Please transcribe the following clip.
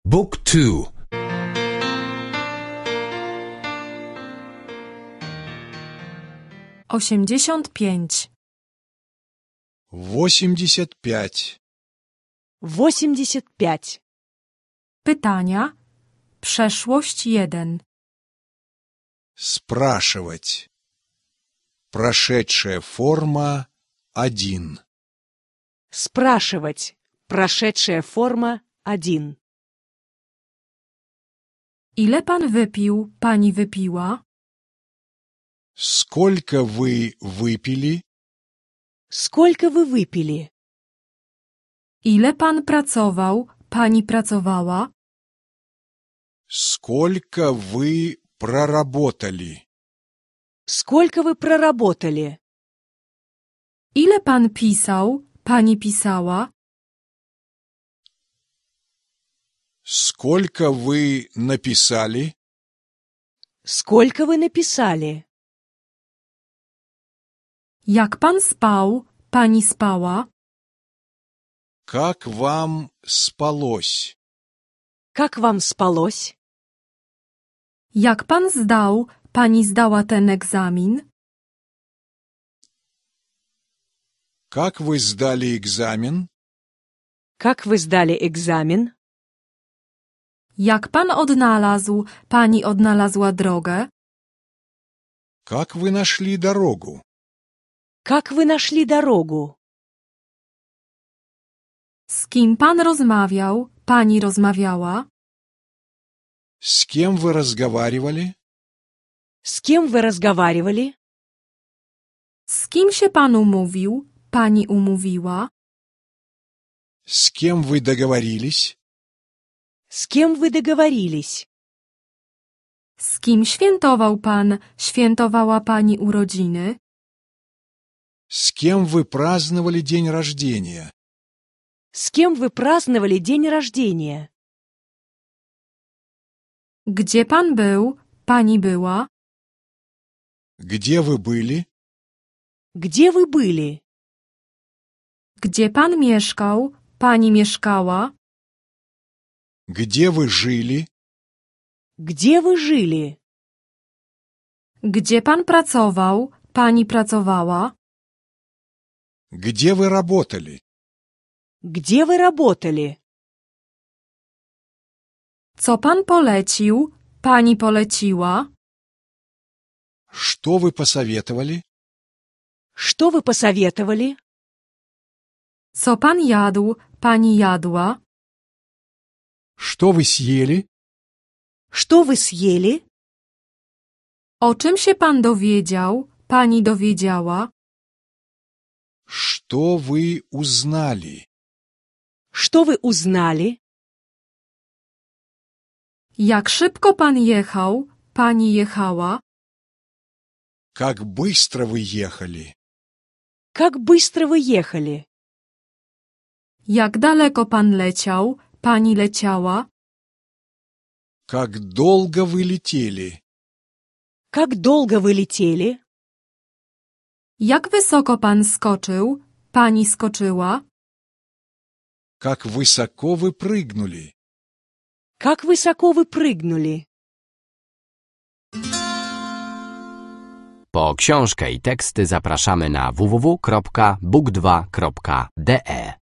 Book 2. 85. 85. 85. Pytania. Przeszłość 1. Спрашивать. Прошедшая форма 1. Спрашивать. Прошедшая форма 1. Ile pan wypił, pani wypiła? Сколько вы выпили? Сколько вы выпили? Ile pan pracował, pani pracowała? Сколько вы проработали? Сколько вы проработали? Ile pan pisał, pani pisała? Сколько вы написали? Сколько вы написали? Jak pan spał, pani spała? Как вам спалось? Как вам спалось? Jak pan zdał, pani zdała ten egzamin? Как вы сдали экзамен? Как вы сдали экзамен? Jak pan odnalazł, pani odnalazła drogę? Как вы нашли дорогу? Как вы нашли дорогу? Z kim pan rozmawiał, pani rozmawiała? С кем вы разговаривали? С кем вы разговаривали? Z kim się pan umówił, pani umówiła? С кем вы договорились? С кем вы договорились? Z kim świętował pan, świętowała pani urodziny? С кем вы праздновали день рождения? С кем вы праздновали день рождения? Gdzie pan był, pani była? Где вы были? Где вы были? Gdzie pan mieszkał, pani mieszkała? Где вы жили? Где вы жили? Gdzie pan pracował, pani pracowała? Где вы работали? Где вы работали? Co pan polecił, pani poleciła? Что вы посоветовали? Что вы посоветовали? Co pan jadł, pani jadła? Что вы съели? Что вы съели? O czym się pan dowiedział, pani dowiedziała? Что вы узнали? Что вы узнали? Jak szybko pan jechał, pani jechała? Как быстро вы ехали? Как быстро вы ехали? Jak daleko pan leciał, pani leciała? Как долго вы летели? Как долго вы летели? Jak wysoko pan skoczył, pani skoczyła? Как высоко вы прыгнули? Как высоко вы прыгнули? Po książkę i teksty zapraszamy na www.book2.de.